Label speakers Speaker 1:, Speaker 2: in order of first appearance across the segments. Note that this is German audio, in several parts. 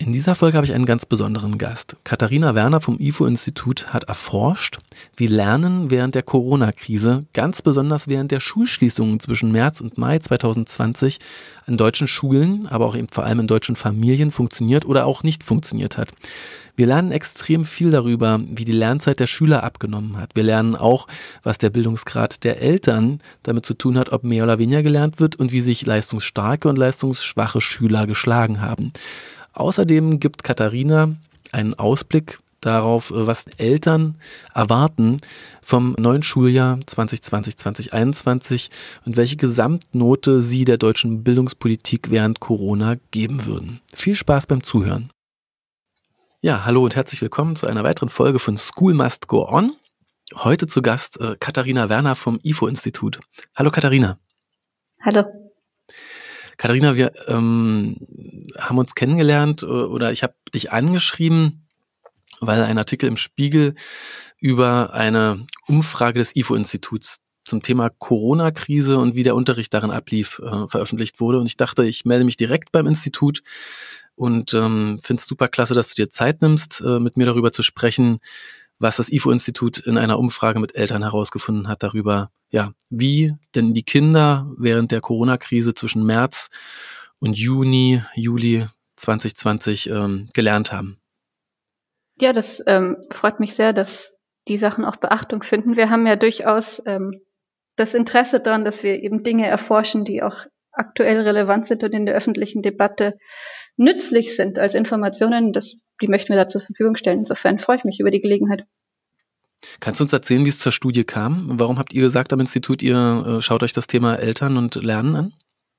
Speaker 1: In dieser Folge habe ich einen ganz besonderen Gast. Katharina Werner vom IFO-Institut hat erforscht, wie Lernen während der Corona-Krise, ganz besonders während der Schulschließungen zwischen März und Mai 2020 an deutschen Schulen, aber auch eben vor allem in deutschen Familien funktioniert oder auch nicht funktioniert hat. Wir lernen extrem viel darüber, wie die Lernzeit der Schüler abgenommen hat. Wir lernen auch, was der Bildungsgrad der Eltern damit zu tun hat, ob mehr oder weniger gelernt wird und wie sich leistungsstarke und leistungsschwache Schüler geschlagen haben. Außerdem gibt Katharina einen Ausblick darauf, was Eltern erwarten vom neuen Schuljahr 2020/2021 und welche Gesamtnote sie der deutschen Bildungspolitik während Corona geben würden. Viel Spaß beim Zuhören. Ja, hallo und herzlich willkommen zu einer weiteren Folge von School Must Go On. Heute zu Gast Katharina Werner vom IFO-Institut. Hallo Katharina.
Speaker 2: Hallo.
Speaker 1: Katharina, wir haben uns kennengelernt oder ich habe dich angeschrieben, weil ein Artikel im Spiegel über eine Umfrage des IFO-Instituts zum Thema Corona-Krise und wie der Unterricht darin ablief, veröffentlicht wurde. Und ich dachte, ich melde mich direkt beim Institut und finde es super klasse, dass du dir Zeit nimmst, mit mir darüber zu sprechen, was das IFO-Institut in einer Umfrage mit Eltern herausgefunden hat darüber, ja, wie denn die Kinder während der Corona-Krise zwischen März und Juli 2020 gelernt haben.
Speaker 2: Ja, das freut mich sehr, dass die Sachen auch Beachtung finden. Wir haben ja durchaus das Interesse daran, dass wir eben Dinge erforschen, die auch aktuell relevant sind und in der öffentlichen Debatte nützlich sind als Informationen. Die möchten wir da zur Verfügung stellen. Insofern freue ich mich über die Gelegenheit.
Speaker 1: Kannst du uns erzählen, wie es zur Studie kam? Warum habt ihr gesagt am Institut, ihr schaut euch das Thema Eltern und Lernen an?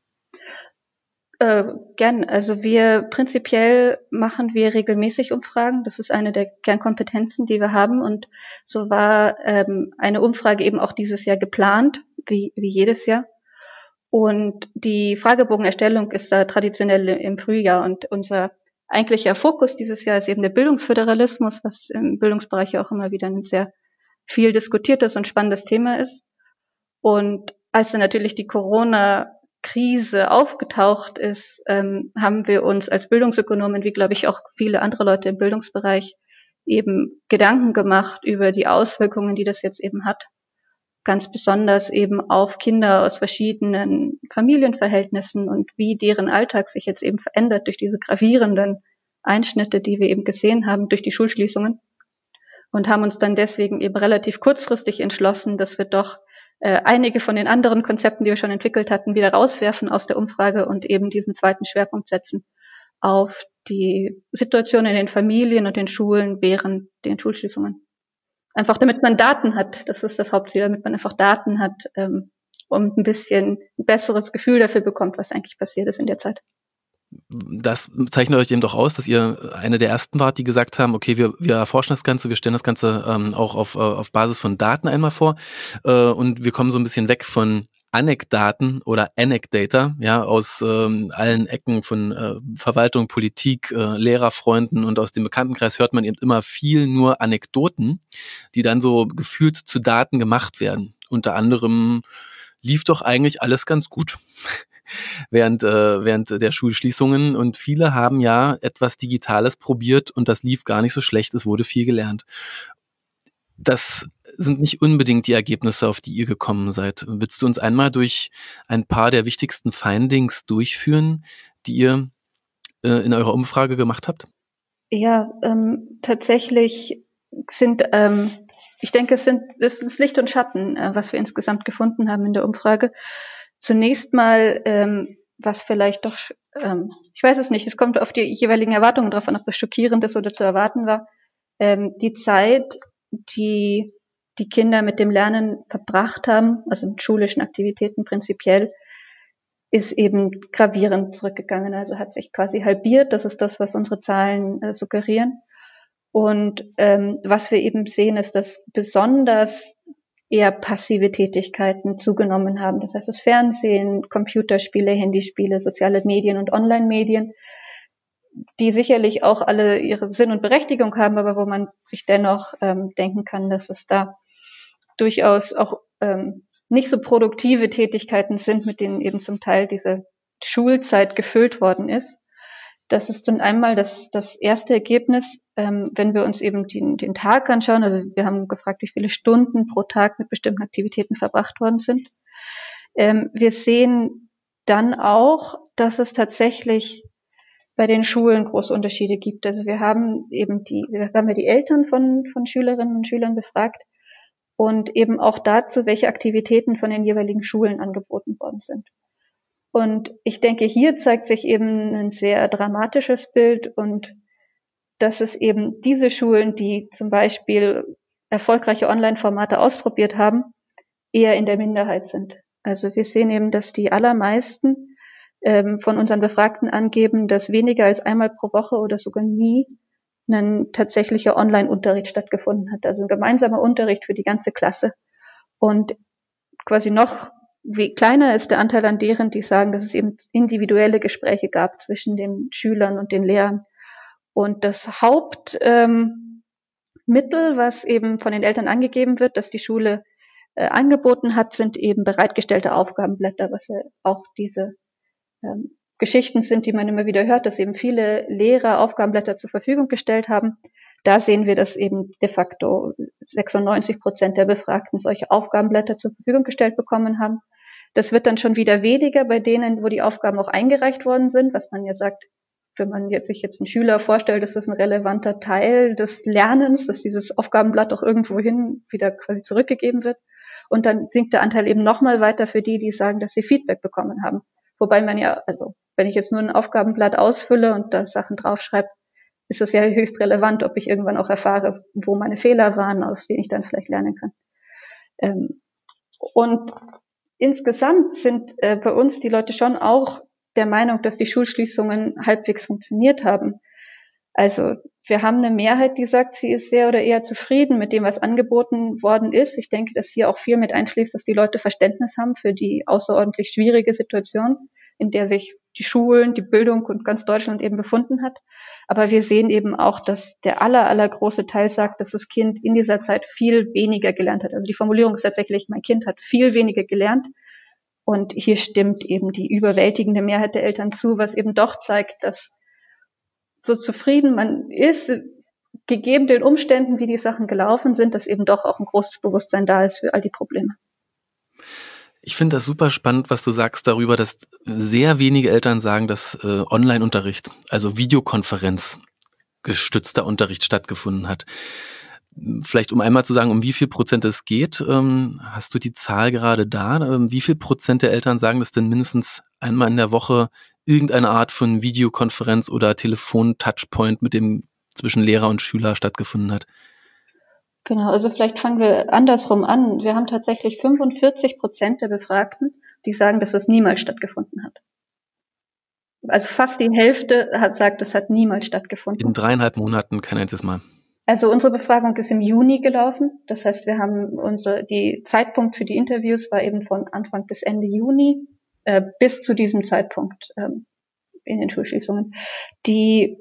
Speaker 2: Gern. Also prinzipiell machen wir regelmäßig Umfragen. Das ist eine der Kernkompetenzen, die wir haben. Und so war eine Umfrage eben auch dieses Jahr geplant, wie jedes Jahr. Und die Fragebogenerstellung ist da traditionell im Frühjahr. Und unser eigentlicher Fokus dieses Jahr ist eben der Bildungsföderalismus, was im Bildungsbereich auch immer wieder ein sehr viel diskutiertes und spannendes Thema ist. Und als dann natürlich die Corona-Krise aufgetaucht ist, haben wir uns als Bildungsökonomen, wie glaube ich auch viele andere Leute im Bildungsbereich, eben Gedanken gemacht über die Auswirkungen, die das jetzt eben hat. Ganz besonders eben auf Kinder aus verschiedenen Familienverhältnissen und wie deren Alltag sich jetzt eben verändert durch diese gravierenden Einschnitte, die wir eben gesehen haben durch die Schulschließungen. Und haben uns dann deswegen eben relativ kurzfristig entschlossen, dass wir doch einige von den anderen Konzepten, die wir schon entwickelt hatten, wieder rauswerfen aus der Umfrage und eben diesen zweiten Schwerpunkt setzen auf die Situation in den Familien und den Schulen während den Schulschließungen. Einfach damit man Daten hat, das ist das Hauptziel, damit man einfach Daten hat und ein bisschen ein besseres Gefühl dafür bekommt, was eigentlich passiert ist in der Zeit.
Speaker 1: Das zeichnet euch eben doch aus, dass ihr eine der ersten wart, die gesagt haben, okay, wir erforschen das Ganze, wir stellen das Ganze auch auf Basis von Daten einmal vor und wir kommen so ein bisschen weg von Anekdaten oder Anecdata, ja, aus allen Ecken von Verwaltung, Politik, Lehrerfreunden und aus dem Bekanntenkreis hört man eben immer viel nur Anekdoten, die dann so gefühlt zu Daten gemacht werden. Unter anderem lief doch eigentlich alles ganz gut während der Schulschließungen und viele haben ja etwas Digitales probiert und das lief gar nicht so schlecht, es wurde viel gelernt. Das sind nicht unbedingt die Ergebnisse, auf die ihr gekommen seid. Willst du uns einmal durch ein paar der wichtigsten Findings durchführen, die ihr in eurer Umfrage gemacht habt?
Speaker 2: Ja, tatsächlich sind, ich denke, es ist Licht und Schatten, was wir insgesamt gefunden haben in der Umfrage. Zunächst mal, was vielleicht doch, ich weiß es nicht, es kommt auf die jeweiligen Erwartungen drauf an, ob das schockierend ist oder zu erwarten war. Die Zeit, die die Kinder mit dem Lernen verbracht haben, also mit schulischen Aktivitäten prinzipiell, ist eben gravierend zurückgegangen, also hat sich quasi halbiert. Das ist das, was unsere Zahlen suggerieren. Und was wir eben sehen, ist, dass besonders eher passive Tätigkeiten zugenommen haben. Das heißt, das Fernsehen, Computerspiele, Handyspiele, soziale Medien und Online-Medien, die sicherlich auch alle ihre Sinn und Berechtigung haben, aber wo man sich dennoch denken kann, dass es da durchaus auch nicht so produktive Tätigkeiten sind, mit denen eben zum Teil diese Schulzeit gefüllt worden ist. Das ist zum einmal das erste Ergebnis, wenn wir uns eben den Tag anschauen. Also wir haben gefragt, wie viele Stunden pro Tag mit bestimmten Aktivitäten verbracht worden sind. Wir sehen dann auch, dass es tatsächlich bei den Schulen große Unterschiede gibt. Also wir haben die Eltern von Schülerinnen und Schülern befragt und eben auch dazu, welche Aktivitäten von den jeweiligen Schulen angeboten worden sind. Und ich denke, hier zeigt sich eben ein sehr dramatisches Bild und dass es eben diese Schulen, die zum Beispiel erfolgreiche Online-Formate ausprobiert haben, eher in der Minderheit sind. Also wir sehen eben, dass die allermeisten von unseren Befragten angeben, dass weniger als einmal pro Woche oder sogar nie ein tatsächlicher Online-Unterricht stattgefunden hat. Also ein gemeinsamer Unterricht für die ganze Klasse. Und quasi noch wie kleiner ist der Anteil an deren, die sagen, dass es eben individuelle Gespräche gab zwischen den Schülern und den Lehrern. Und das Hauptmittel, was eben von den Eltern angegeben wird, dass die Schule angeboten hat, sind eben bereitgestellte Aufgabenblätter, was ja auch diese Geschichten sind, die man immer wieder hört, dass eben viele Lehrer Aufgabenblätter zur Verfügung gestellt haben. Da sehen wir, dass eben de facto 96% der Befragten solche Aufgabenblätter zur Verfügung gestellt bekommen haben. Das wird dann schon wieder weniger bei denen, wo die Aufgaben auch eingereicht worden sind, was man ja sagt, wenn man sich jetzt einen Schüler vorstellt, ist das ein relevanter Teil des Lernens, dass dieses Aufgabenblatt auch irgendwohin wieder quasi zurückgegeben wird. Und dann sinkt der Anteil eben nochmal weiter für die sagen, dass sie Feedback bekommen haben. Wobei man ja, also wenn ich jetzt nur ein Aufgabenblatt ausfülle und da Sachen draufschreibe, ist das ja höchst relevant, ob ich irgendwann auch erfahre, wo meine Fehler waren, aus denen ich dann vielleicht lernen kann. Und insgesamt sind bei uns die Leute schon auch der Meinung, dass die Schulschließungen halbwegs funktioniert haben. Also wir haben eine Mehrheit, die sagt, sie ist sehr oder eher zufrieden mit dem, was angeboten worden ist. Ich denke, dass hier auch viel mit einschließt, dass die Leute Verständnis haben für die außerordentlich schwierige Situation, in der sich die Schulen, die Bildung und ganz Deutschland eben befunden hat. Aber wir sehen eben auch, dass der allergroße Teil sagt, dass das Kind in dieser Zeit viel weniger gelernt hat. Also die Formulierung ist tatsächlich, mein Kind hat viel weniger gelernt. Und hier stimmt eben die überwältigende Mehrheit der Eltern zu, was eben doch zeigt, dass so zufrieden man ist, gegeben den Umständen, wie die Sachen gelaufen sind, dass eben doch auch ein großes Bewusstsein da ist für all die Probleme.
Speaker 1: Ich finde das super spannend, was du sagst darüber, dass sehr wenige Eltern sagen, dass Online-Unterricht, also Videokonferenz gestützter Unterricht stattgefunden hat. Vielleicht um einmal zu sagen, um wie viel Prozent es geht, hast du die Zahl gerade da? Wie viel Prozent der Eltern sagen, dass denn mindestens einmal in der Woche irgendeine Art von Videokonferenz oder Telefon-Touchpoint mit dem zwischen Lehrer und Schüler stattgefunden hat?
Speaker 2: Genau, also vielleicht fangen wir andersrum an. Wir haben tatsächlich 45% der Befragten, die sagen, dass es niemals stattgefunden hat. Also fast die Hälfte sagt, es hat niemals stattgefunden.
Speaker 1: In 3,5 Monaten kein einziges Mal.
Speaker 2: Also unsere Befragung ist im Juni gelaufen. Das heißt, wir haben die Zeitpunkt für die Interviews war eben von Anfang bis Ende Juni bis zu diesem Zeitpunkt in den Schulschließungen. Die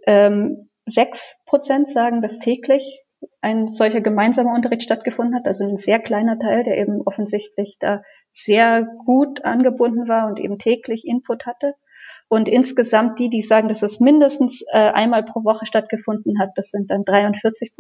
Speaker 2: 6% sagen, dass täglich ein solcher gemeinsamer Unterricht stattgefunden hat, also ein sehr kleiner Teil, der eben offensichtlich da sehr gut angebunden war und eben täglich Input hatte. Und insgesamt die sagen, dass es mindestens einmal pro Woche stattgefunden hat, das sind dann 43%.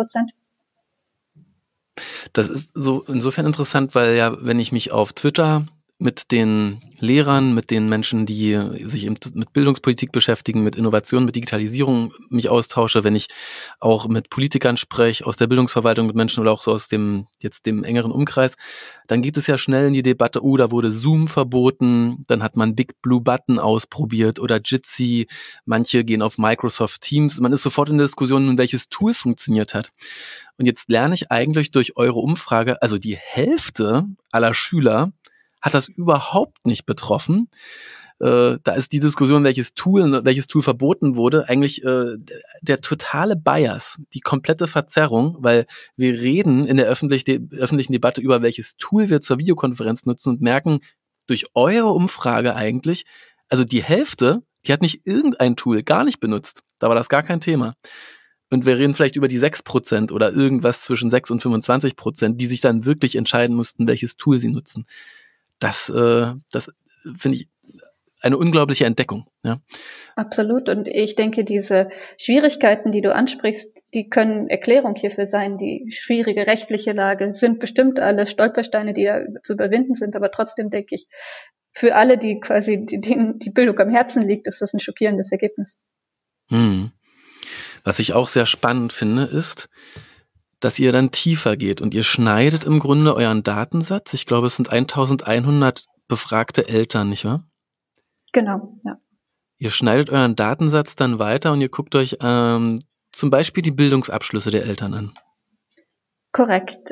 Speaker 1: Das ist so insofern interessant, weil ja, wenn ich mich auf Twitter mit den Lehrern, mit den Menschen, die sich eben mit Bildungspolitik beschäftigen, mit Innovation, mit Digitalisierung mich austausche, wenn ich auch mit Politikern spreche, aus der Bildungsverwaltung mit Menschen oder auch so aus dem engeren Umkreis, dann geht es ja schnell in die Debatte, da wurde Zoom verboten, dann hat man Big Blue Button ausprobiert oder Jitsi, manche gehen auf Microsoft Teams, man ist sofort in der Diskussion, welches Tool funktioniert hat. Und jetzt lerne ich eigentlich durch eure Umfrage, also die Hälfte aller Schüler hat das überhaupt nicht betroffen. Da ist die Diskussion, welches Tool verboten wurde, eigentlich der totale Bias, die komplette Verzerrung, weil wir reden in der öffentlichen Debatte über welches Tool wir zur Videokonferenz nutzen und merken durch eure Umfrage eigentlich, also die Hälfte, die hat nicht irgendein Tool gar nicht benutzt. Da war das gar kein Thema. Und wir reden vielleicht über die 6% oder irgendwas zwischen 6 und 25%, die sich dann wirklich entscheiden mussten, welches Tool sie nutzen. Das finde ich eine unglaubliche Entdeckung. Ja.
Speaker 2: Absolut. Und ich denke, diese Schwierigkeiten, die du ansprichst, die können Erklärung hierfür sein. Die schwierige rechtliche Lage sind bestimmt alles Stolpersteine, die da zu überwinden sind. Aber trotzdem denke ich, für alle, die quasi denen die Bildung am Herzen liegt, ist das ein schockierendes Ergebnis.
Speaker 1: Was ich auch sehr spannend finde, ist, dass ihr dann tiefer geht und ihr schneidet im Grunde euren Datensatz. Ich glaube, es sind 1100 befragte Eltern, nicht wahr?
Speaker 2: Genau, ja.
Speaker 1: Ihr schneidet euren Datensatz dann weiter und ihr guckt euch zum Beispiel die Bildungsabschlüsse der Eltern an.
Speaker 2: Korrekt.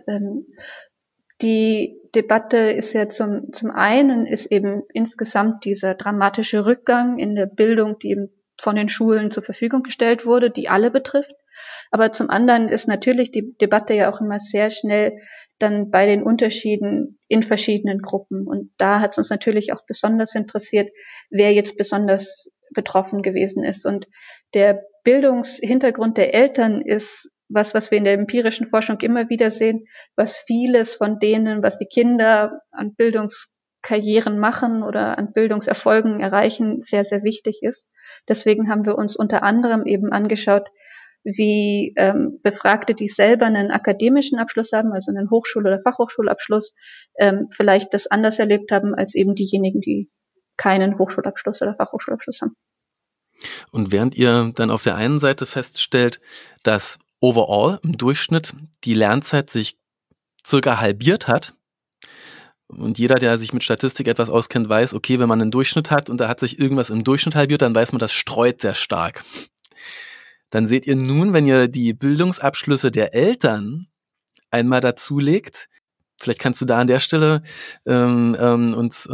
Speaker 2: Die Debatte ist ja zum einen ist eben insgesamt dieser dramatische Rückgang in der Bildung, die eben von den Schulen zur Verfügung gestellt wurde, die alle betrifft. Aber zum anderen ist natürlich die Debatte ja auch immer sehr schnell dann bei den Unterschieden in verschiedenen Gruppen. Und da hat es uns natürlich auch besonders interessiert, wer jetzt besonders betroffen gewesen ist. Und der Bildungshintergrund der Eltern ist was wir in der empirischen Forschung immer wieder sehen, was vieles von denen, was die Kinder an Bildungskarrieren machen oder an Bildungserfolgen erreichen, sehr, sehr wichtig ist. Deswegen haben wir uns unter anderem eben angeschaut, wie Befragte, die selber einen akademischen Abschluss haben, also einen Hochschul- oder Fachhochschulabschluss, vielleicht das anders erlebt haben als eben diejenigen, die keinen Hochschulabschluss oder Fachhochschulabschluss haben.
Speaker 1: Und während ihr dann auf der einen Seite feststellt, dass overall im Durchschnitt die Lernzeit sich circa halbiert hat, und jeder, der sich mit Statistik etwas auskennt, weiß, okay, wenn man einen Durchschnitt hat und da hat sich irgendwas im Durchschnitt halbiert, dann weiß man, das streut sehr stark. Dann seht ihr nun, wenn ihr die Bildungsabschlüsse der Eltern einmal dazulegt, vielleicht kannst du da an der Stelle uns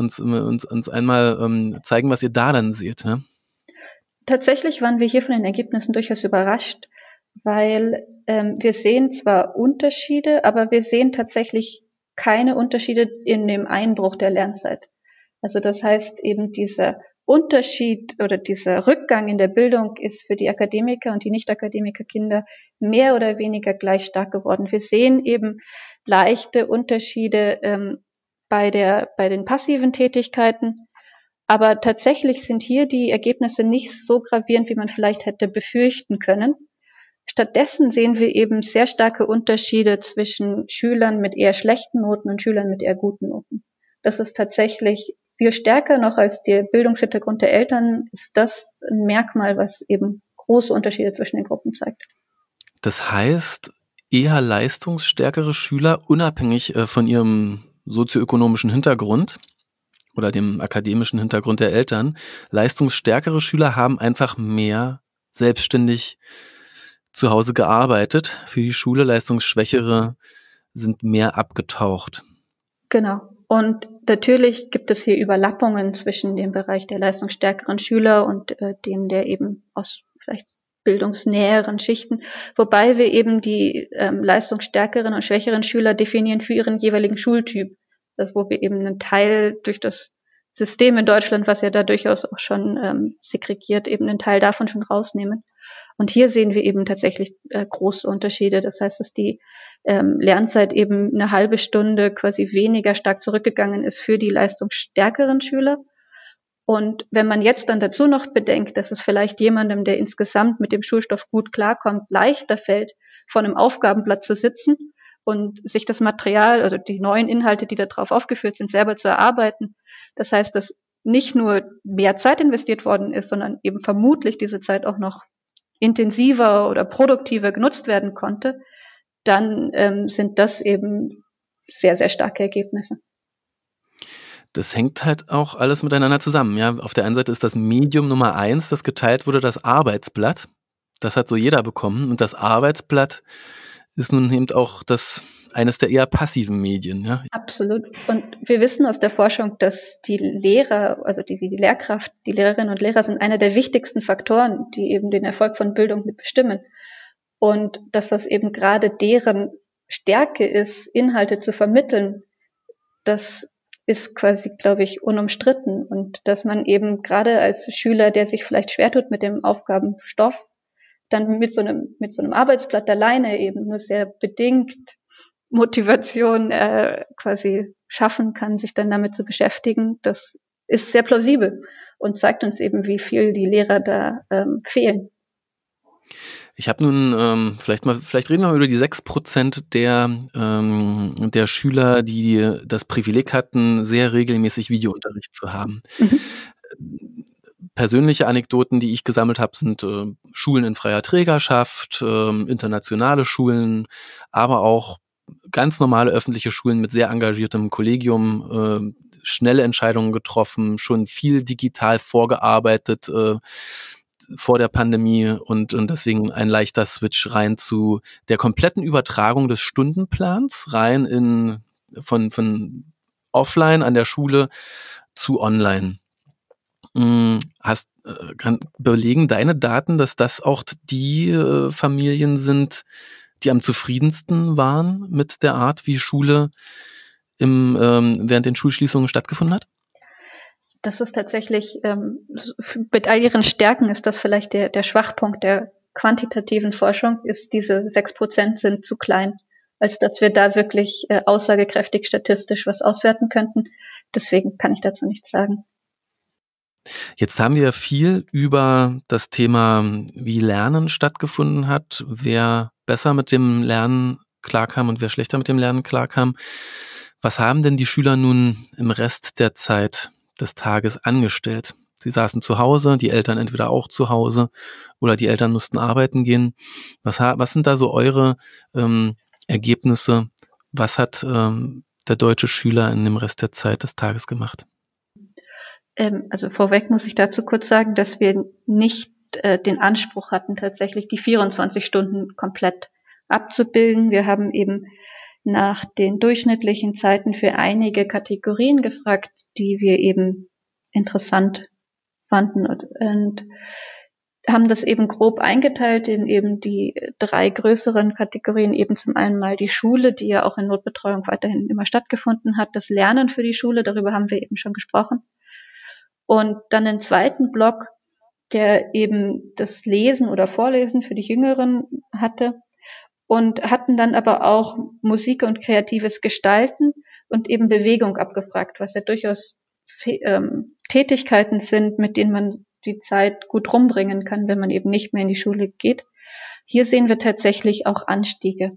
Speaker 1: einmal zeigen, was ihr da dann seht. Ne?
Speaker 2: Tatsächlich waren wir hier von den Ergebnissen durchaus überrascht, weil wir sehen zwar Unterschiede, aber wir sehen tatsächlich keine Unterschiede in dem Einbruch der Lernzeit. Also das heißt eben dieser Unterschied oder dieser Rückgang in der Bildung ist für die Akademiker und die Nicht-Akademiker-Kinder mehr oder weniger gleich stark geworden. Wir sehen eben leichte Unterschiede bei den passiven Tätigkeiten, aber tatsächlich sind hier die Ergebnisse nicht so gravierend, wie man vielleicht hätte befürchten können. Stattdessen sehen wir eben sehr starke Unterschiede zwischen Schülern mit eher schlechten Noten und Schülern mit eher guten Noten. Das ist tatsächlich viel stärker noch als der Bildungshintergrund der Eltern, ist das ein Merkmal, was eben große Unterschiede zwischen den Gruppen zeigt.
Speaker 1: Das heißt, eher leistungsstärkere Schüler, unabhängig von ihrem sozioökonomischen Hintergrund oder dem akademischen Hintergrund der Eltern, leistungsstärkere Schüler haben einfach mehr selbstständig zu Hause gearbeitet für die Schule, leistungsschwächere sind mehr abgetaucht.
Speaker 2: Genau. Und natürlich gibt es hier Überlappungen zwischen dem Bereich der leistungsstärkeren Schüler und dem der eben aus vielleicht bildungsnäheren Schichten, wobei wir eben die leistungsstärkeren und schwächeren Schüler definieren für ihren jeweiligen Schultyp. Das, wo wir eben einen Teil durch das System in Deutschland, was ja da durchaus auch schon segregiert, eben einen Teil davon schon rausnehmen. Und hier sehen wir eben tatsächlich große Unterschiede. Das heißt, dass die Lernzeit eben eine halbe Stunde quasi weniger stark zurückgegangen ist für die leistungsstärkeren Schüler. Und wenn man jetzt dann dazu noch bedenkt, dass es vielleicht jemandem, der insgesamt mit dem Schulstoff gut klarkommt, leichter fällt, vor einem Aufgabenblatt zu sitzen und sich das Material oder die neuen Inhalte, die da drauf aufgeführt sind, selber zu erarbeiten. Das heißt, dass nicht nur mehr Zeit investiert worden ist, sondern eben vermutlich diese Zeit auch noch intensiver oder produktiver genutzt werden konnte, dann sind das eben sehr, sehr starke Ergebnisse.
Speaker 1: Das hängt halt auch alles miteinander zusammen. Ja, auf der einen Seite ist das Medium Nummer 1, das geteilt wurde, das Arbeitsblatt. Das hat so jeder bekommen. Und das Arbeitsblatt ist nun eben auch eines der eher passiven Medien. Ja?
Speaker 2: Absolut. Und wir wissen aus der Forschung, dass die Lehrer, also die Lehrkraft, die Lehrerinnen und Lehrer sind einer der wichtigsten Faktoren, die eben den Erfolg von Bildung mit bestimmen. Und dass das eben gerade deren Stärke ist, Inhalte zu vermitteln, das ist quasi, glaube ich, unumstritten. Und dass man eben gerade als Schüler, der sich vielleicht schwer tut mit dem Aufgabenstoff, dann mit so einem Arbeitsblatt alleine eben nur sehr bedingt Motivation quasi schaffen kann, sich dann damit zu beschäftigen, das ist sehr plausibel. und zeigt uns eben, wie viel die Lehrer da fehlen.
Speaker 1: Ich habe nun, vielleicht reden wir mal über die 6% der Schüler, die das Privileg hatten, sehr regelmäßig Videounterricht zu haben. Persönliche Anekdoten, die ich gesammelt habe, sind Schulen in freier Trägerschaft, internationale Schulen, aber auch ganz normale öffentliche Schulen mit sehr engagiertem Kollegium, schnelle Entscheidungen getroffen, schon viel digital vorgearbeitet vor der Pandemie und deswegen ein leichter Switch rein zu der kompletten Übertragung des Stundenplans rein von offline an der Schule zu online. Belegen deine Daten, dass das auch die Familien sind, die am zufriedensten waren mit der Art, wie Schule während den Schulschließungen stattgefunden hat?
Speaker 2: Das ist tatsächlich, mit all ihren Stärken ist das vielleicht der Schwachpunkt der quantitativen Forschung, ist diese 6% sind zu klein, als dass wir da wirklich aussagekräftig statistisch was auswerten könnten. Deswegen kann ich dazu nichts sagen.
Speaker 1: Jetzt haben wir viel über das Thema, wie Lernen stattgefunden hat, wer besser mit dem Lernen klarkam und wer schlechter mit dem Lernen klarkam. Was haben denn die Schüler nun im Rest der Zeit des Tages angestellt? Sie saßen zu Hause, die Eltern entweder auch zu Hause oder die Eltern mussten arbeiten gehen. Was sind da so eure Ergebnisse? Was hat der deutsche Schüler in dem Rest der Zeit des Tages gemacht?
Speaker 2: Also vorweg muss ich dazu kurz sagen, dass wir nicht den Anspruch hatten, tatsächlich die 24 Stunden komplett abzubilden. Wir haben eben nach den durchschnittlichen Zeiten für einige Kategorien gefragt, die wir eben interessant fanden und haben das eben grob eingeteilt in eben die 3 größeren Kategorien, eben zum einen mal die Schule, die ja auch in Notbetreuung weiterhin immer stattgefunden hat, das Lernen für die Schule, darüber haben wir eben schon gesprochen. Und dann den zweiten Block, der eben das Lesen oder Vorlesen für die Jüngeren hatte und hatten dann aber auch Musik und kreatives Gestalten und eben Bewegung abgefragt, was ja durchaus Tätigkeiten sind, mit denen man die Zeit gut rumbringen kann, wenn man eben nicht mehr in die Schule geht. Hier sehen wir tatsächlich auch Anstiege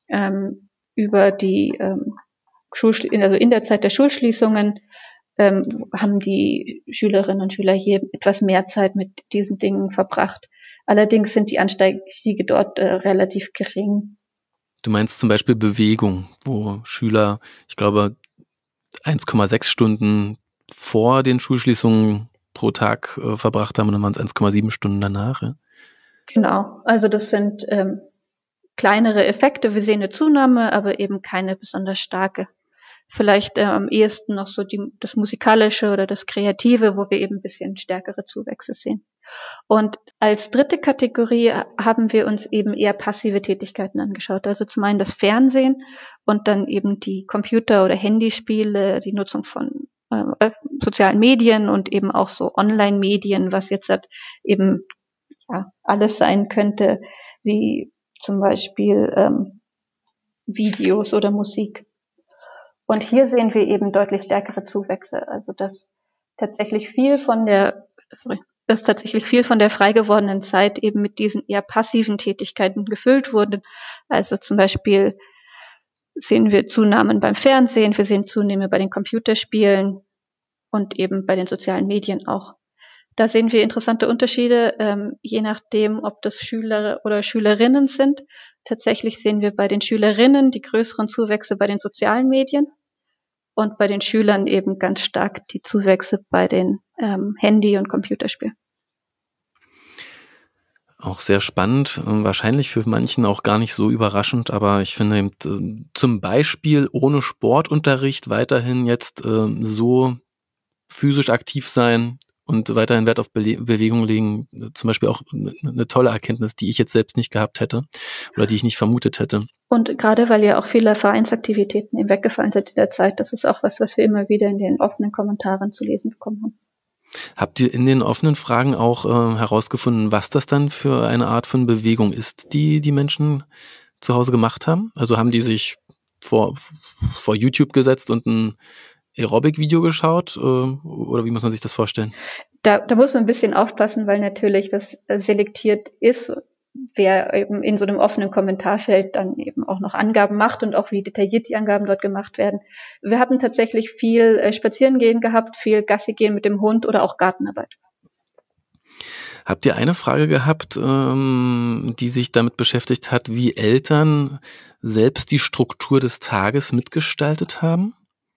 Speaker 2: über die also in der Zeit der Schulschließungen haben die Schülerinnen und Schüler hier etwas mehr Zeit mit diesen Dingen verbracht. Allerdings sind die Anstiege dort relativ gering.
Speaker 1: Du meinst zum Beispiel Bewegung, wo Schüler, ich glaube, 1,6 Stunden vor den Schulschließungen pro Tag verbracht haben und dann waren es 1,7 Stunden danach. Ja?
Speaker 2: Genau, also das sind kleinere Effekte. Wir sehen eine Zunahme, aber eben keine besonders starke. Vielleicht am ehesten noch so das Musikalische oder das Kreative, wo wir eben ein bisschen stärkere Zuwächse sehen. Und als dritte Kategorie haben wir uns eben eher passive Tätigkeiten angeschaut. Also zum einen das Fernsehen und dann eben die Computer- oder Handyspiele, die Nutzung von sozialen Medien und eben auch so Online-Medien, was jetzt halt eben alles sein könnte, wie zum Beispiel Videos oder Musik. Und hier sehen wir eben deutlich stärkere Zuwächse, also dass tatsächlich viel von der frei gewordenen Zeit eben mit diesen eher passiven Tätigkeiten gefüllt wurde. Also zum Beispiel sehen wir Zunahmen beim Fernsehen, wir sehen Zunahme bei den Computerspielen und eben bei den sozialen Medien auch. Da sehen wir interessante Unterschiede, je nachdem, ob das Schüler oder Schülerinnen sind. Tatsächlich sehen wir bei den Schülerinnen die größeren Zuwächse bei den sozialen Medien. Und bei den Schülern eben ganz stark die Zuwächse bei den Handy- und Computerspielen.
Speaker 1: Auch sehr spannend, wahrscheinlich für manchen auch gar nicht so überraschend, aber ich finde eben, zum Beispiel ohne Sportunterricht weiterhin jetzt so physisch aktiv sein und weiterhin Wert auf Bewegung legen, zum Beispiel auch eine tolle Erkenntnis, die ich jetzt selbst nicht gehabt hätte oder die ich nicht vermutet hätte.
Speaker 2: Und gerade weil ja auch viele Vereinsaktivitäten eben weggefallen sind in der Zeit, das ist auch was wir immer wieder in den offenen Kommentaren zu lesen bekommen haben.
Speaker 1: Habt ihr in den offenen Fragen auch herausgefunden, was das dann für eine Art von Bewegung ist, die die Menschen zu Hause gemacht haben? Also haben die sich vor YouTube gesetzt und ein Aerobic-Video geschaut oder wie muss man sich das vorstellen?
Speaker 2: Da muss man ein bisschen aufpassen, weil natürlich das selektiert ist, wer eben in so einem offenen Kommentarfeld dann eben auch noch Angaben macht und auch wie detailliert die Angaben dort gemacht werden. Wir haben tatsächlich viel Spazierengehen gehabt, viel Gassi gehen mit dem Hund oder auch Gartenarbeit.
Speaker 1: Habt ihr eine Frage gehabt, die sich damit beschäftigt hat, wie Eltern selbst die Struktur des Tages mitgestaltet haben?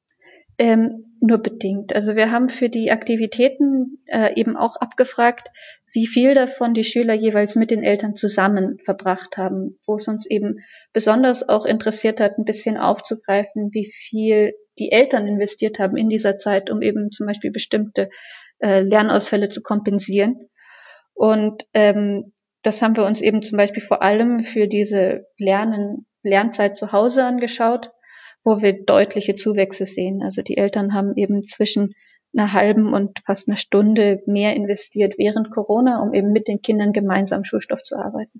Speaker 2: Nur bedingt. Also wir haben für die Aktivitäten eben auch abgefragt, wie viel davon die Schüler jeweils mit den Eltern zusammen verbracht haben, wo es uns eben besonders auch interessiert hat, ein bisschen aufzugreifen, wie viel die Eltern investiert haben in dieser Zeit, um eben zum Beispiel bestimmte Lernausfälle zu kompensieren. Und das haben wir uns eben zum Beispiel vor allem für diese Lernzeit zu Hause angeschaut, wo wir deutliche Zuwächse sehen. Also die Eltern haben eben zwischen einer halben und fast einer Stunde mehr investiert während Corona, um eben mit den Kindern gemeinsam Schulstoff zu arbeiten.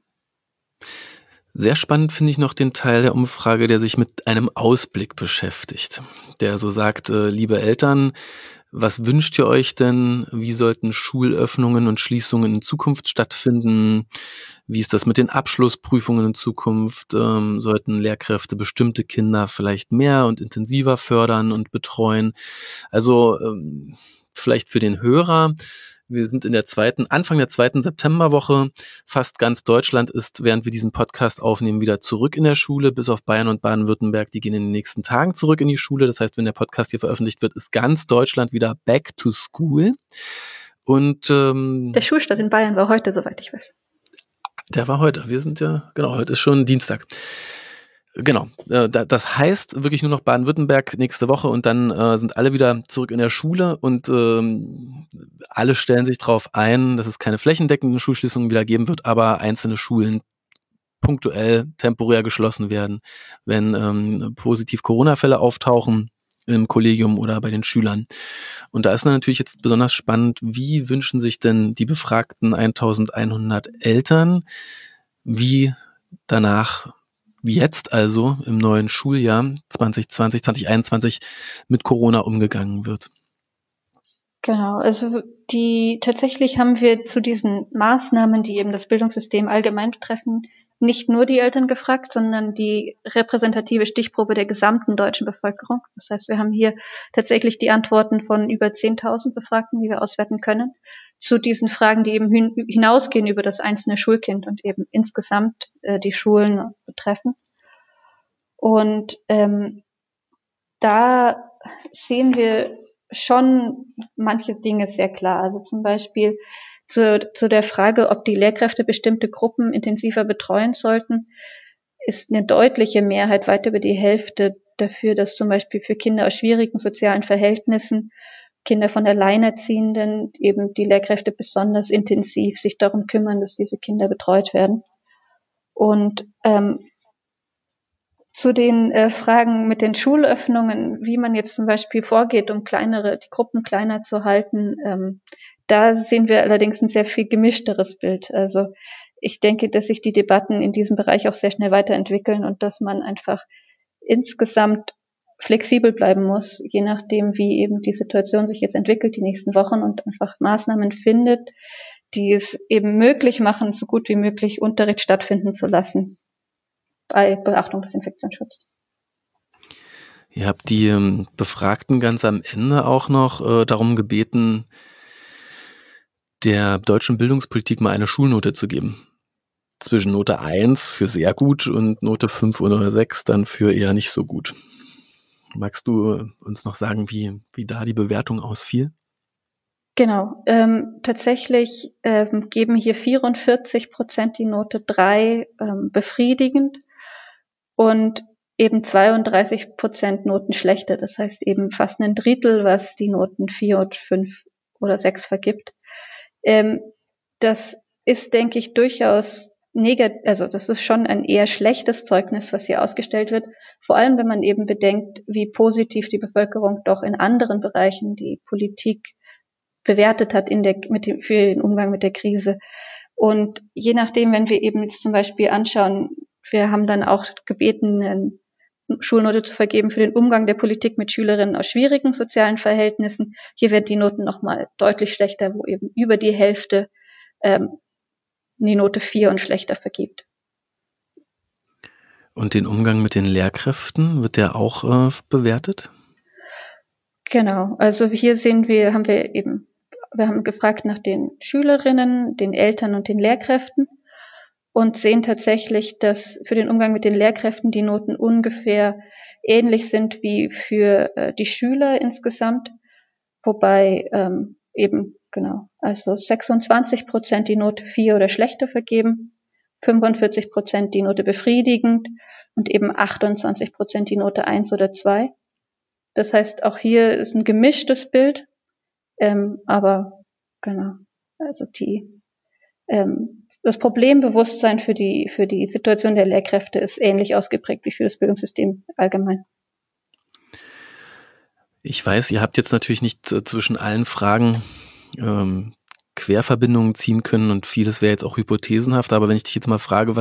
Speaker 1: Sehr spannend finde ich noch den Teil der Umfrage, der sich mit einem Ausblick beschäftigt. Der so sagt, liebe Eltern, was wünscht ihr euch denn? Wie sollten Schulöffnungen und Schließungen in Zukunft stattfinden? Wie ist das mit den Abschlussprüfungen in Zukunft? Sollten Lehrkräfte bestimmte Kinder vielleicht mehr und intensiver fördern und betreuen? Also vielleicht für den Hörer. Wir sind Anfang der zweiten Septemberwoche. Fast ganz Deutschland ist, während wir diesen Podcast aufnehmen, wieder zurück in der Schule, bis auf Bayern und Baden-Württemberg. Die gehen in den nächsten Tagen zurück in die Schule. Das heißt, wenn der Podcast hier veröffentlicht wird, ist ganz Deutschland wieder back to school. Und
Speaker 2: der Schulstart in Bayern war heute, soweit ich weiß.
Speaker 1: Der war heute. Wir sind heute ist schon Dienstag. Genau, das heißt wirklich nur noch Baden-Württemberg nächste Woche und dann sind alle wieder zurück in der Schule und alle stellen sich darauf ein, dass es keine flächendeckenden Schulschließungen wieder geben wird, aber einzelne Schulen punktuell temporär geschlossen werden, wenn positiv Corona-Fälle auftauchen im Kollegium oder bei den Schülern. Und da ist dann natürlich jetzt besonders spannend, wie wünschen sich denn die befragten 1100 Eltern, wie jetzt also im neuen Schuljahr 2020, 2021 mit Corona umgegangen wird.
Speaker 2: Genau, also tatsächlich haben wir zu diesen Maßnahmen, die eben das Bildungssystem allgemein betreffen, nicht nur die Eltern gefragt, sondern die repräsentative Stichprobe der gesamten deutschen Bevölkerung. Das heißt, wir haben hier tatsächlich die Antworten von über 10.000 Befragten, die wir auswerten können, zu diesen Fragen, die eben hinausgehen über das einzelne Schulkind und eben insgesamt die Schulen betreffen. Und da sehen wir schon manche Dinge sehr klar. Also zum Beispiel zu der Frage, ob die Lehrkräfte bestimmte Gruppen intensiver betreuen sollten, ist eine deutliche Mehrheit, weit über die Hälfte, dafür, dass zum Beispiel für Kinder aus schwierigen sozialen Verhältnissen, Kinder von Alleinerziehenden, eben die Lehrkräfte besonders intensiv sich darum kümmern, dass diese Kinder betreut werden. Und zu den Fragen mit den Schulöffnungen, wie man jetzt zum Beispiel vorgeht, um die Gruppen kleiner zu halten, da sehen wir allerdings ein sehr viel gemischteres Bild. Also ich denke, dass sich die Debatten in diesem Bereich auch sehr schnell weiterentwickeln und dass man einfach insgesamt flexibel bleiben muss, je nachdem, wie eben die Situation sich jetzt entwickelt, die nächsten Wochen, und einfach Maßnahmen findet, die es eben möglich machen, so gut wie möglich Unterricht stattfinden zu lassen, bei Beachtung des Infektionsschutzes.
Speaker 1: Ihr habt die Befragten ganz am Ende auch noch darum gebeten, der deutschen Bildungspolitik mal eine Schulnote zu geben. Zwischen Note 1 für sehr gut und Note 5 oder 6 dann für eher nicht so gut. Magst du uns noch sagen, wie da die Bewertung ausfiel?
Speaker 2: Genau, tatsächlich geben hier 44% die Note 3 befriedigend und eben 32% Noten schlechter. Das heißt eben fast ein Drittel, was die Noten 4 und 5 oder 6 vergibt. Das ist, denke ich, durchaus negativ, also das ist schon ein eher schlechtes Zeugnis, was hier ausgestellt wird. Vor allem, wenn man eben bedenkt, wie positiv die Bevölkerung doch in anderen Bereichen die Politik bewertet hat für den Umgang mit der Krise. Und je nachdem, wenn wir eben jetzt zum Beispiel anschauen, wir haben dann auch gebeten, Schulnote zu vergeben für den Umgang der Politik mit Schülerinnen aus schwierigen sozialen Verhältnissen. Hier werden die Noten nochmal deutlich schlechter, wo eben über die Hälfte die Note 4 und schlechter vergibt.
Speaker 1: Und den Umgang mit den Lehrkräften, wird der auch bewertet?
Speaker 2: Genau, also hier wir haben gefragt nach den Schülerinnen, den Eltern und den Lehrkräften und sehen tatsächlich, dass für den Umgang mit den Lehrkräften die Noten ungefähr ähnlich sind wie für die Schüler insgesamt, wobei also 26% die Note 4 oder schlechter vergeben, 45% die Note befriedigend und eben 28% die Note 1 oder 2. Das heißt, auch hier ist ein gemischtes Bild, aber genau, also das Problembewusstsein für die Situation der Lehrkräfte ist ähnlich ausgeprägt wie für das Bildungssystem allgemein.
Speaker 1: Ich weiß, ihr habt jetzt natürlich nicht zwischen allen Fragen Querverbindungen ziehen können und vieles wäre jetzt auch hypothesenhaft, aber wenn ich dich jetzt mal frage,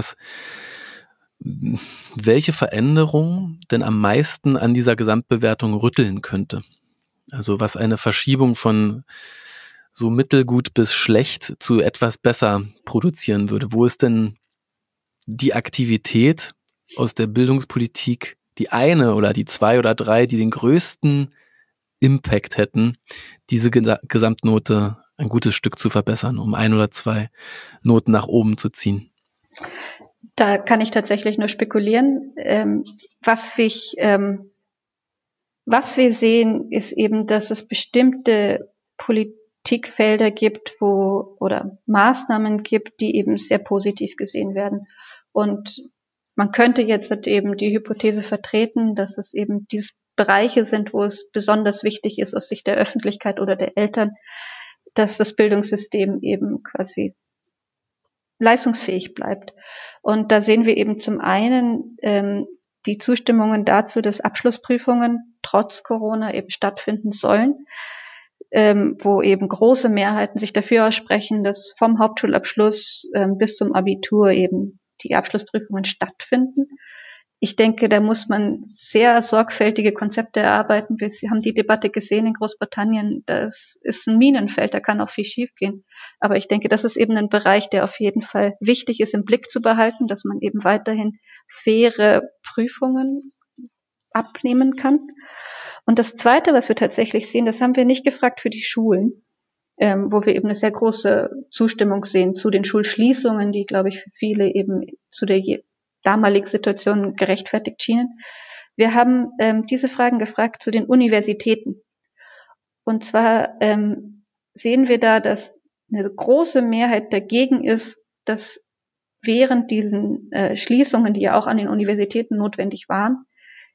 Speaker 1: welche Veränderung denn am meisten an dieser Gesamtbewertung rütteln könnte? Also was eine Verschiebung von so mittelgut bis schlecht zu etwas besser produzieren würde. Wo ist denn die Aktivität aus der Bildungspolitik, die eine oder die 2 oder 3, die den größten Impact hätten, diese Gesamtnote ein gutes Stück zu verbessern, um 1 oder 2 Noten nach oben zu ziehen?
Speaker 2: Da kann ich tatsächlich nur spekulieren. Was wir sehen, ist eben, dass es bestimmte Politikfelder gibt, oder Maßnahmen gibt, die eben sehr positiv gesehen werden. Und man könnte jetzt eben die Hypothese vertreten, dass es eben diese Bereiche sind, wo es besonders wichtig ist aus Sicht der Öffentlichkeit oder der Eltern, dass das Bildungssystem eben quasi leistungsfähig bleibt. Und da sehen wir eben zum einen die Zustimmungen dazu, dass Abschlussprüfungen trotz Corona eben stattfinden sollen, wo eben große Mehrheiten sich dafür aussprechen, dass vom Hauptschulabschluss bis zum Abitur eben die Abschlussprüfungen stattfinden. Ich denke, da muss man sehr sorgfältige Konzepte erarbeiten. Wir haben die Debatte gesehen in Großbritannien. Das ist ein Minenfeld, da kann auch viel schiefgehen. Aber ich denke, das ist eben ein Bereich, der auf jeden Fall wichtig ist, im Blick zu behalten, dass man eben weiterhin faire Prüfungen abnehmen kann. Und das Zweite, was wir tatsächlich sehen, das haben wir nicht gefragt für die Schulen, wo wir eben eine sehr große Zustimmung sehen zu den Schulschließungen, die, glaube ich, für viele eben zu der damaligen Situation gerechtfertigt schienen. Wir haben diese Fragen gefragt zu den Universitäten. Und zwar sehen wir da, dass eine große Mehrheit dagegen ist, dass während diesen Schließungen, die ja auch an den Universitäten notwendig waren,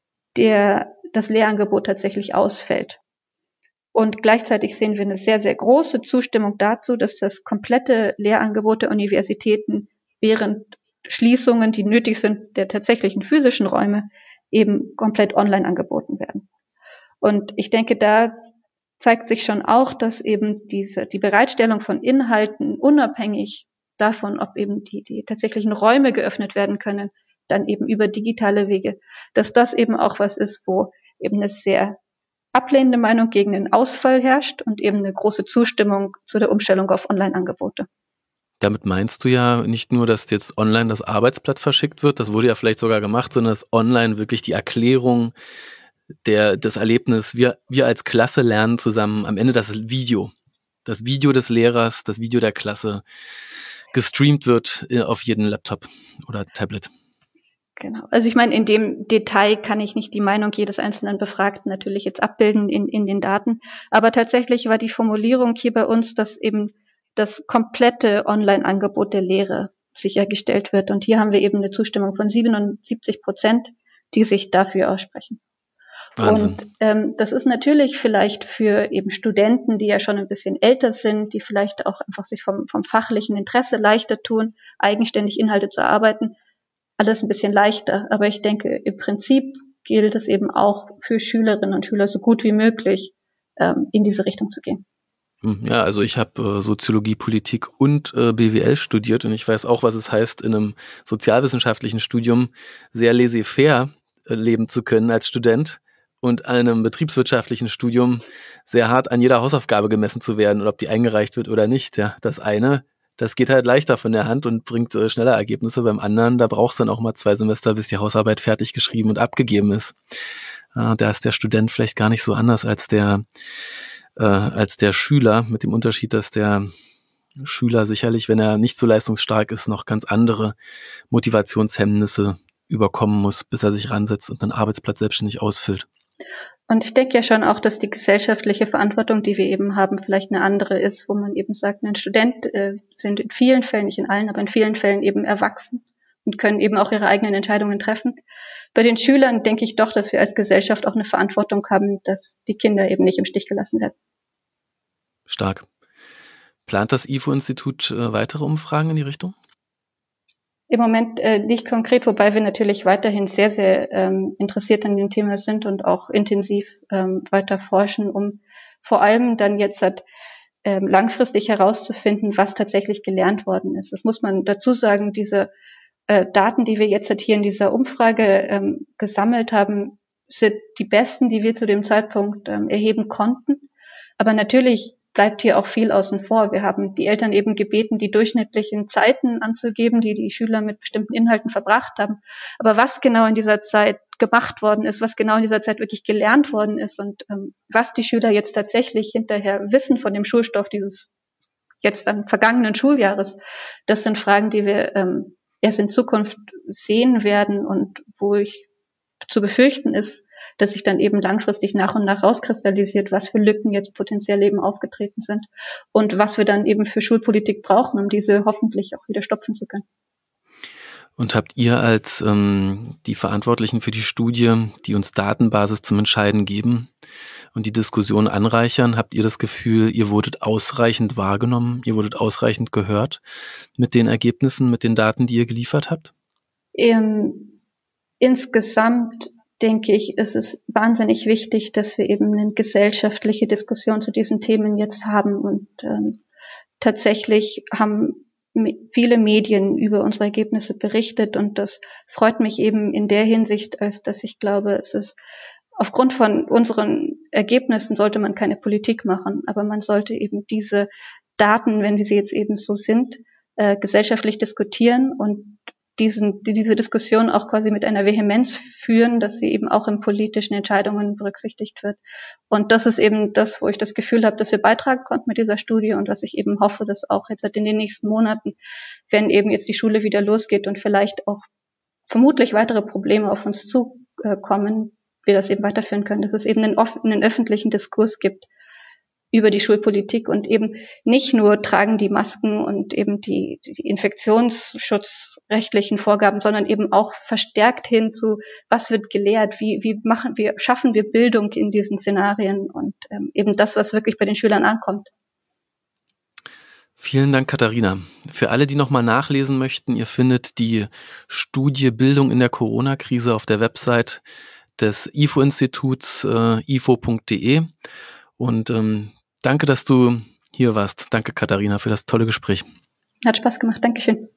Speaker 2: das Lehrangebot tatsächlich ausfällt. Und gleichzeitig sehen wir eine sehr, sehr große Zustimmung dazu, dass das komplette Lehrangebot der Universitäten während Schließungen, die nötig sind, der tatsächlichen physischen Räume, eben komplett online angeboten werden. Und ich denke, da zeigt sich schon auch, dass eben die Bereitstellung von Inhalten unabhängig davon, ob eben die tatsächlichen Räume geöffnet werden können, dann eben über digitale Wege, dass das eben auch was ist, wo eben eine sehr ablehnende Meinung gegen den Ausfall herrscht und eben eine große Zustimmung zu der Umstellung auf Online-Angebote.
Speaker 1: Damit meinst du ja nicht nur, dass jetzt online das Arbeitsblatt verschickt wird, das wurde ja vielleicht sogar gemacht, sondern dass online wirklich die Erklärung des Erlebnisses, wir als Klasse lernen zusammen am Ende das Video des Lehrers, das Video der Klasse gestreamt wird auf jeden Laptop oder Tablet.
Speaker 2: Genau. Also ich meine, in dem Detail kann ich nicht die Meinung jedes einzelnen Befragten natürlich jetzt abbilden in den Daten. Aber tatsächlich war die Formulierung hier bei uns, dass eben das komplette Online-Angebot der Lehre sichergestellt wird. Und hier haben wir eben eine Zustimmung von 77%, die sich dafür aussprechen.
Speaker 1: Wahnsinn.
Speaker 2: Und das ist natürlich vielleicht für eben Studenten, die ja schon ein bisschen älter sind, die vielleicht auch einfach sich vom fachlichen Interesse leichter tun, eigenständig Inhalte zu erarbeiten, alles ein bisschen leichter. Aber ich denke, im Prinzip gilt es eben auch für Schülerinnen und Schüler so gut wie möglich, in diese Richtung zu gehen.
Speaker 1: Ja, also ich habe Soziologie, Politik und BWL studiert und ich weiß auch, was es heißt, in einem sozialwissenschaftlichen Studium sehr laissez-faire leben zu können als Student und einem betriebswirtschaftlichen Studium sehr hart an jeder Hausaufgabe gemessen zu werden und ob die eingereicht wird oder nicht. Ja, das eine, das geht halt leichter von der Hand und bringt schneller Ergebnisse. Beim anderen, da brauchst du dann auch mal 2 Semester, bis die Hausarbeit fertig geschrieben und abgegeben ist. Da ist der Student vielleicht gar nicht so anders als der Schüler, mit dem Unterschied, dass der Schüler sicherlich, wenn er nicht so leistungsstark ist, noch ganz andere Motivationshemmnisse überkommen muss, bis er sich ransetzt und einen Arbeitsplatz selbstständig ausfüllt.
Speaker 2: Und ich denke ja schon auch, dass die gesellschaftliche Verantwortung, die wir eben haben, vielleicht eine andere ist, wo man eben sagt, ein Student sind in vielen Fällen, nicht in allen, aber in vielen Fällen eben erwachsen und können eben auch ihre eigenen Entscheidungen treffen. Bei den Schülern denke ich doch, dass wir als Gesellschaft auch eine Verantwortung haben, dass die Kinder eben nicht im Stich gelassen werden.
Speaker 1: Stark. Plant das IFO-Institut weitere Umfragen in die Richtung?
Speaker 2: Im Moment nicht konkret, wobei wir natürlich weiterhin sehr, sehr interessiert an dem Thema sind und auch intensiv weiter forschen, um vor allem dann jetzt langfristig herauszufinden, was tatsächlich gelernt worden ist. Das muss man dazu sagen, diese Daten, die wir jetzt hier in dieser Umfrage gesammelt haben, sind die besten, die wir zu dem Zeitpunkt erheben konnten. Aber natürlich bleibt hier auch viel außen vor. Wir haben die Eltern eben gebeten, die durchschnittlichen Zeiten anzugeben, die die Schüler mit bestimmten Inhalten verbracht haben. Aber was genau in dieser Zeit gemacht worden ist, was genau in dieser Zeit wirklich gelernt worden ist und was die Schüler jetzt tatsächlich hinterher wissen von dem Schulstoff dieses jetzt dann vergangenen Schuljahres, das sind Fragen, die wir erst in Zukunft sehen werden und wo ich zu befürchten ist, dass sich dann eben langfristig nach und nach rauskristallisiert, was für Lücken jetzt potenziell eben aufgetreten sind und was wir dann eben für Schulpolitik brauchen, um diese hoffentlich auch wieder stopfen zu können.
Speaker 1: Und habt ihr als die Verantwortlichen für die Studie, die uns Datenbasis zum Entscheiden geben und die Diskussion anreichern, habt ihr das Gefühl, ihr wurdet ausreichend wahrgenommen, ihr wurdet ausreichend gehört mit den Ergebnissen, mit den Daten, die ihr geliefert habt?
Speaker 2: Insgesamt denke ich, ist es wahnsinnig wichtig, dass wir eben eine gesellschaftliche Diskussion zu diesen Themen jetzt haben. Und tatsächlich haben viele Medien über unsere Ergebnisse berichtet. Und das freut mich eben in der Hinsicht, als dass ich glaube, es ist aufgrund von unseren Ergebnissen sollte man keine Politik machen, aber man sollte eben diese Daten, wenn sie jetzt eben so sind, gesellschaftlich diskutieren und diese Diskussion auch quasi mit einer Vehemenz führen, dass sie eben auch in politischen Entscheidungen berücksichtigt wird. Und das ist eben das, wo ich das Gefühl habe, dass wir beitragen konnten mit dieser Studie und was ich eben hoffe, dass auch jetzt in den nächsten Monaten, wenn eben jetzt die Schule wieder losgeht und vielleicht auch vermutlich weitere Probleme auf uns zukommen, wir das eben weiterführen können, dass es eben einen öffentlichen Diskurs gibt über die Schulpolitik und eben nicht nur tragen die Masken und eben die infektionsschutzrechtlichen Vorgaben, sondern eben auch verstärkt hin zu, was wird gelehrt, wie schaffen wir Bildung in diesen Szenarien und eben das, was wirklich bei den Schülern ankommt.
Speaker 1: Vielen Dank, Katharina. Für alle, die nochmal nachlesen möchten, ihr findet die Studie Bildung in der Corona-Krise auf der Website des IFO-Instituts ifo.de und danke, dass du hier warst. Danke, Katharina, für das tolle Gespräch.
Speaker 2: Hat Spaß gemacht. Dankeschön.